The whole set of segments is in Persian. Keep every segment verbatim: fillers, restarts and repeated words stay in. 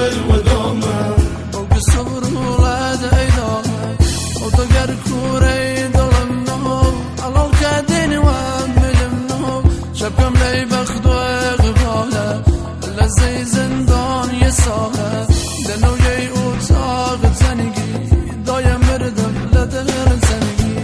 الودامه او صبر ولاد ايدامه او تقر كوري ظلمنه على الكادين واملمنه شبكم لي بخد وغباله الا زي زندان يساله لانه جاي اتاق زنقي دايم مردم لدل زنقي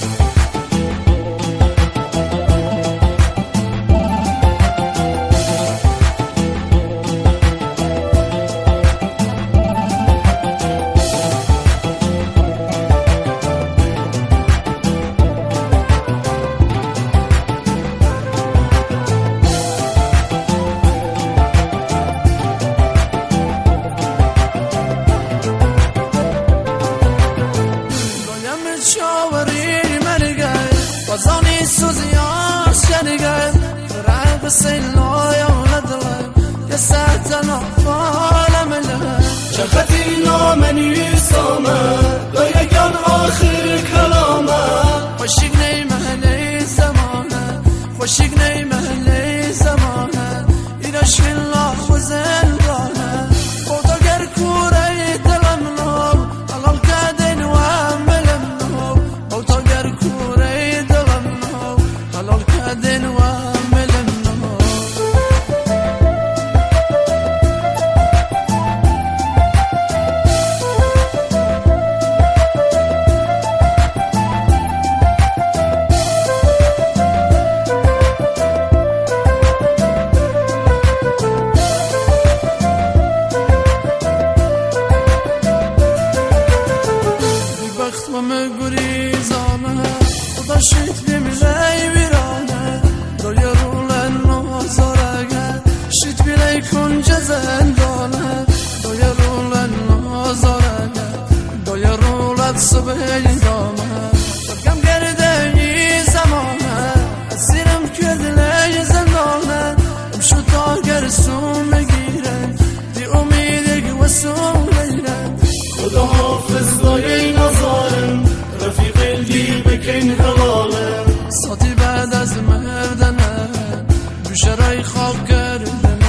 شاوري مرقل وزاني سوزيان شرقل فرعب السيلا يا ولدلم يا ساتنا فالملم شفتينا من يسامه لا كان آخر كلامه خوشقني مهلي زمانه خوشقني مهلي زمانه إلى الله وزندانه خدا كوري دلمنو على الكادين واملم الكادن واملمنه ببخت ومقري زانه وضشت بملاي ويرانه دايرو لنو زارقه شت بلي كن جزندانه دايرو لنو زارقه دايرو لتصبح دامه شبكم گردنی زمانه اسیرم کدلی زندانه امشو تا گرسون مگیرن دی امیدی وسوم لیرن خدا حافظ دایه نظارم رفیق الدی بکن حلاله ساتی بعد از مردنه بشرای خواب کردنه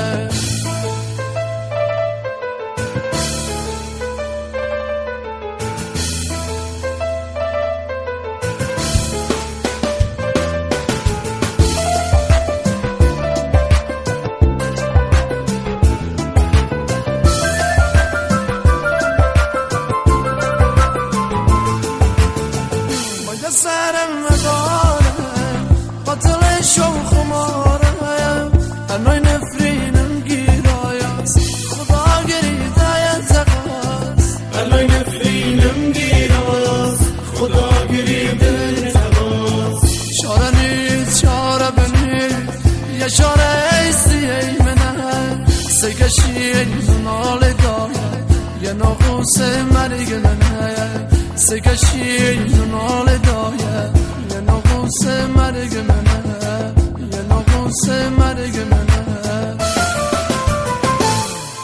سرم مداره قتل شو خماره انوی نفرینم گیرایاست خدا گریده یتقاست انوی نفرینم گیرایاست خدا گریده یتقاست شاره نیست شاره بنید یه شاره ایستی ای منه سکشی نال داره یه ناقوس مرگلنه سکشی نال داره